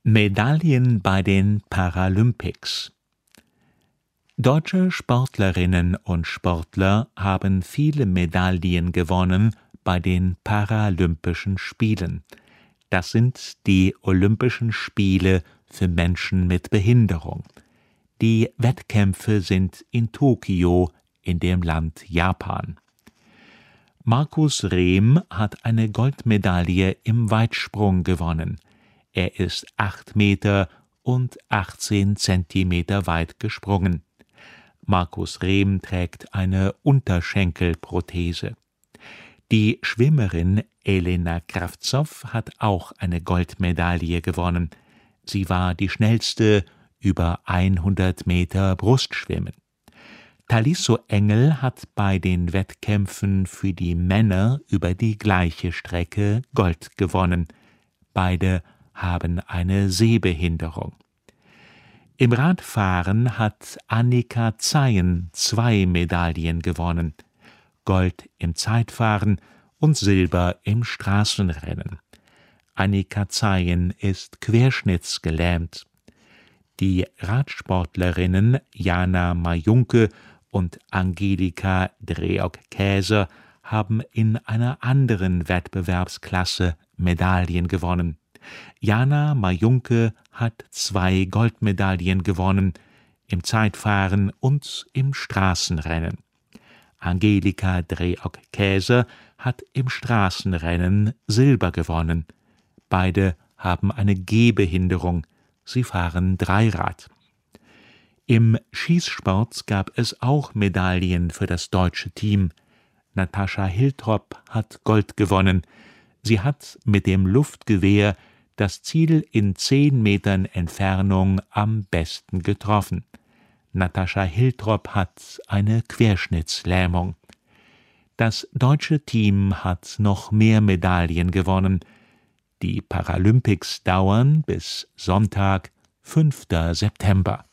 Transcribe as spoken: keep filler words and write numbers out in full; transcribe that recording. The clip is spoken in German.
Medaillen bei den Paralympics. Deutsche Sportlerinnen und Sportler haben viele Medaillen gewonnen bei den Paralympischen Spielen. Das sind die Olympischen Spiele für Menschen mit Behinderung. Die Wettkämpfe sind in Tokio in dem Land Japan. Markus Rehm hat eine Goldmedaille im Weitsprung gewonnen. Er ist acht Meter und achtzehn Zentimeter weit gesprungen. Markus Rehm trägt eine Unterschenkelprothese. Die Schwimmerin Elena Kravtsov hat auch eine Goldmedaille gewonnen. Sie war die schnellste über hundert Meter Brustschwimmen. Talisso Engel hat bei den Wettkämpfen für die Männer über die gleiche Strecke Gold gewonnen. Beide haben eine Sehbehinderung. Im Radfahren hat Annika Zeyen zwei Medaillen gewonnen: Gold im Zeitfahren und Silber im Straßenrennen. Annika Zeyen ist querschnittsgelähmt. Die Radsportlerinnen Jana Majunke und Angelika Dreok-Käser haben in einer anderen Wettbewerbsklasse Medaillen gewonnen. Jana Majunke hat zwei Goldmedaillen gewonnen, im Zeitfahren und im Straßenrennen. Angelika Dreok-Käser hat im Straßenrennen Silber gewonnen. Beide haben eine Gehbehinderung, sie fahren Dreirad. Im Schießsport gab es auch Medaillen für das deutsche Team. Natascha Hiltrop hat Gold gewonnen. Sie hat mit dem Luftgewehr das Ziel in zehn Metern Entfernung am besten getroffen. Natascha Hiltrop hat eine Querschnittslähmung. Das deutsche Team hat noch mehr Medaillen gewonnen. Die Paralympics dauern bis Sonntag, fünfter September.